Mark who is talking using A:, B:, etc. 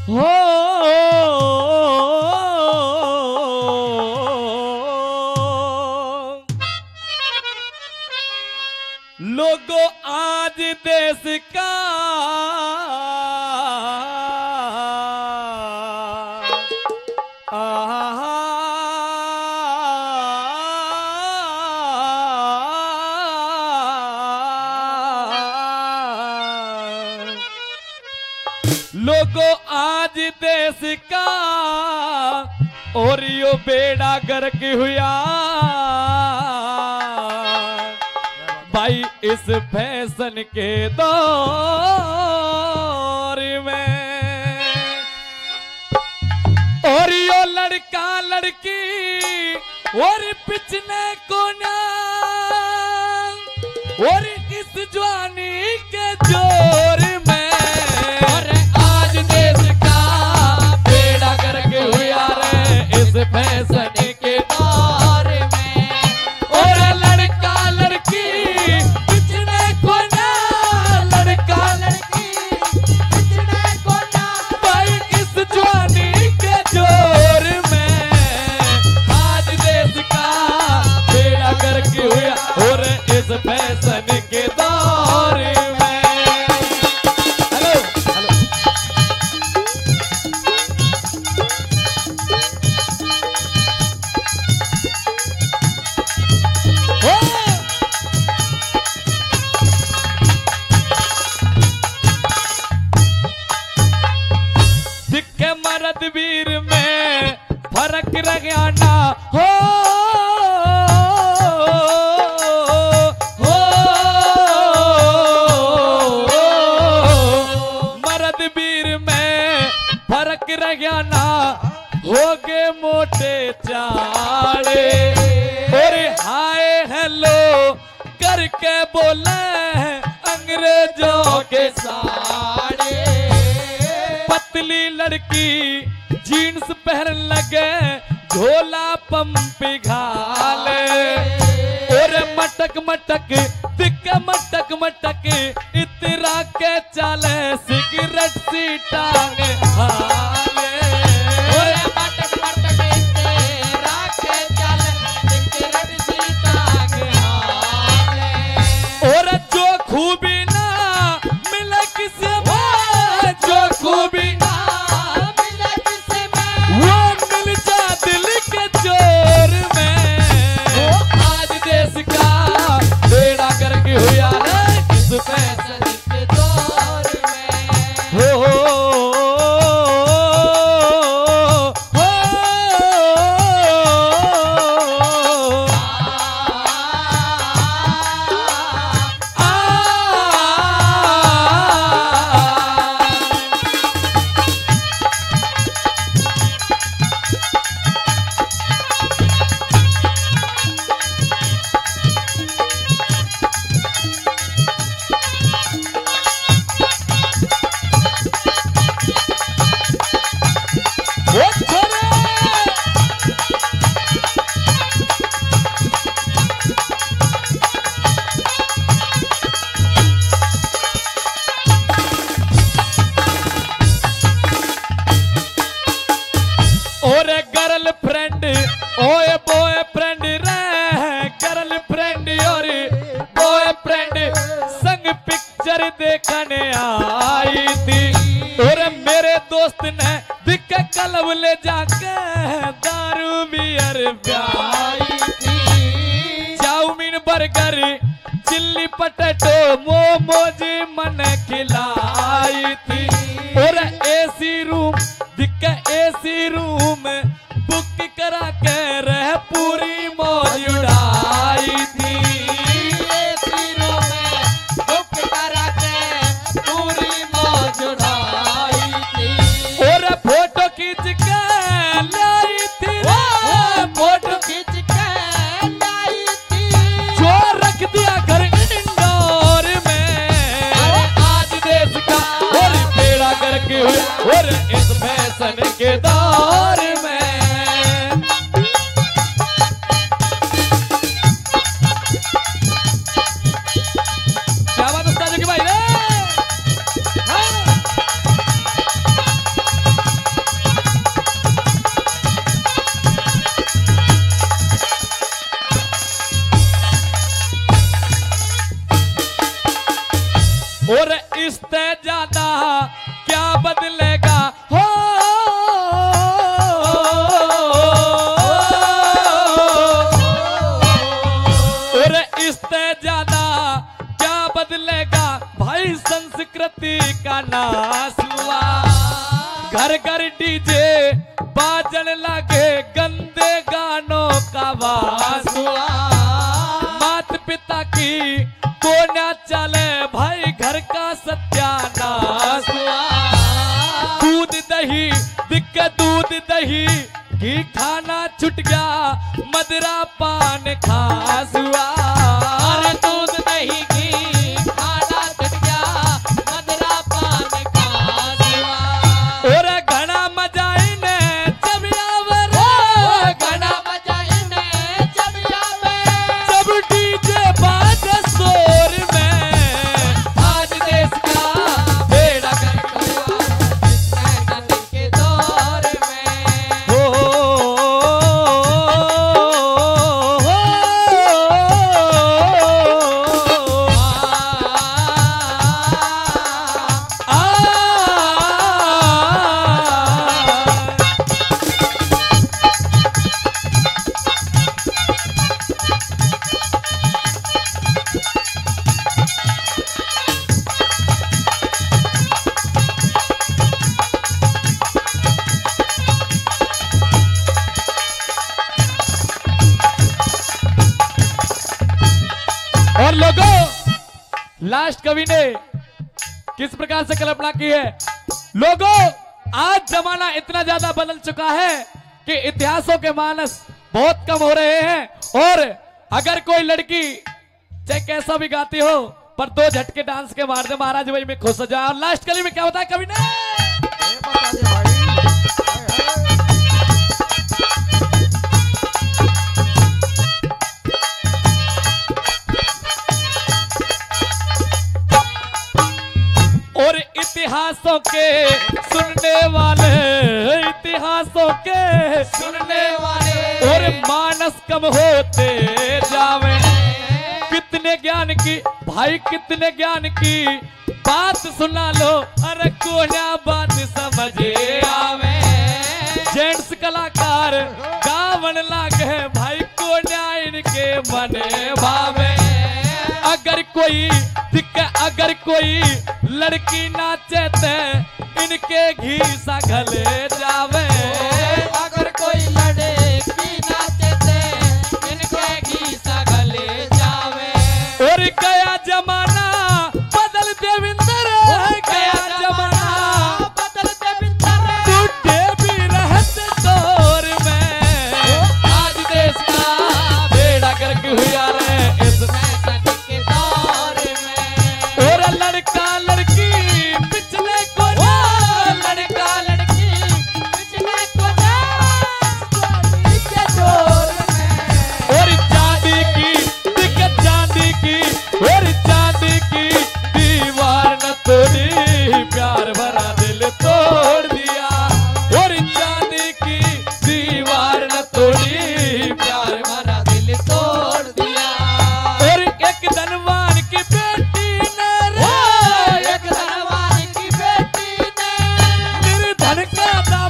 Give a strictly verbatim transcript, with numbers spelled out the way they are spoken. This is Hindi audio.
A: हो लोगों आज देश का लोगों आज देश का और यो बेड़ा गर्क हुआ भाई इस फैशन के दौर में। और यो लड़का लड़की और पिछने को ना और इस जवानी के जोर में और आज देश का बेड़ा गर्क हुआ रे इस फैशन के दौर में। और लड़का लड़की पिछने को ना लड़का लड़की पिछने को ना भाई इस जवानी के जोर में आज देश का बेड़ा गर्क हुआ और इस फैशन के दौर में। हेलो हेलो ओ! दिखे मर्द वीर में फर्क रह गया ना हो हो मर्द वीर में फर्क रह गया ना हो गए मोटे चाड़े और हाय हेलो करके बोले अंग्रेजों के साड़े। पतली लड़की जीन्स पहन लगे झोला पंपी घाले और मटक मटक दिख मटक मटक इतरा के चले सिगरेट सी टांग हाले और मटक मटक इतरा के चले सिगरेट सी टांग हाले। और जो खूबी ना मिले किसे में जो खूबी ना मिले किसे में वो मिल जा दिल के जोर में। वो आज देश का बेड़ा गर्क हुआ रे इस फैशन के दौर में। हो हो हो आ और गर्ल फ्रेंड ओए बॉय फ्रेंड रे गर्ल फ्रेंड और बॉय फ्रेंड संग पिक्चर देखने आई थी। और मेरे दोस्त ने दिख क्लब ले जाके दारू बियर प्याई थी। Chowmein burger chilli potato momos मन खिलाई थी। और एसी रूम दिख एसी रूम बुक करा के रह पूरी मौज उड़ाई थी। एसी रूम बुक करा के पूरी मौज उड़ाई थी। और फोटो खींच के लाई थी फोटो खींच के लाई थी जो रख दिया घर इंडोर में। आज देश का और बेड़ा गर्क हुआ और इस फैशन के दौर में। क्या बात उस्ताद की भाई रे हाँ। बदलेगा हो। और इससे ज्यादा क्या बदलेगा भाई, संस्कृति का नाश हुआ। घर घर डीजे बाजन लगे, गंदे गानों का वास हुआ। माता पिता की को न चले भाई, घर का सत्यानाश हुआ। दूध दही दिक्क दूध दही घी खाना छुट गया, मदरा पान खास हुआ।
B: अरे दूध दही घी खाना छुट गया, मदरा पान खास हुआ।
A: और घना मजा इने जब आवे रे,
B: घना मजा इने जब आवे,
A: जब डीजे बाजे शोर में।
B: आज देश का बेड़ा गर्क हुआ, इस महंगाई के दौर में।
A: हो और लोगों, लास्ट कवि ने किस प्रकार से कल्पना की है। लोगों, आज जमाना इतना ज्यादा बदल चुका है कि इतिहासों के मानस बहुत कम हो रहे हैं। और अगर कोई लड़की चाहे कैसा भी गाती हो, पर दो झटके डांस के मार दे महाराज, वही में खुश हो जाए। और लास्ट कली में क्या बताया कवि ने, और इतिहासों के सुनने वाले, इतिहासों के
B: सुनने वाले,
A: और मानस कम होते जावे। कितने ज्ञान की भाई, कितने ज्ञान की बात सुना लो, अरे कोना बात समझे आवे। जेंट्स कलाकार गावन लागे भाई, कोना इनके मने भावे। अगर कोई दिक्कत, अगर कोई लड़की नाचे ते इनके घी सा गले जावे।
B: अगर कोई लड़की नाचे ते इनके घी सा गले जावे।
A: और गया जमाना बदल देविंदर, गया जमाना
B: बदल देविंदर,
A: बुढ़े भी रहते दौर में।
B: आज देश का
A: बेड़ा गर्क हुआ रे इस
B: फैशन के दौर में।
A: और लड़का लड़की पिछले को
B: ओ लड़का लड़की पिछले को जाने के दौर में।
A: और चांदी की दिक्कत, चांदी की और चांदी की दीवार न तोड़ी, प्यार भरा दिल तोड़ दिया। और चांदी की दीवार न तोड़ी, प्यार भरा
B: दिल तोड़ दिया।
A: और एक धनवान की बेटी ने रे,
B: एक धनवान की बेटी ने
A: निर्धन का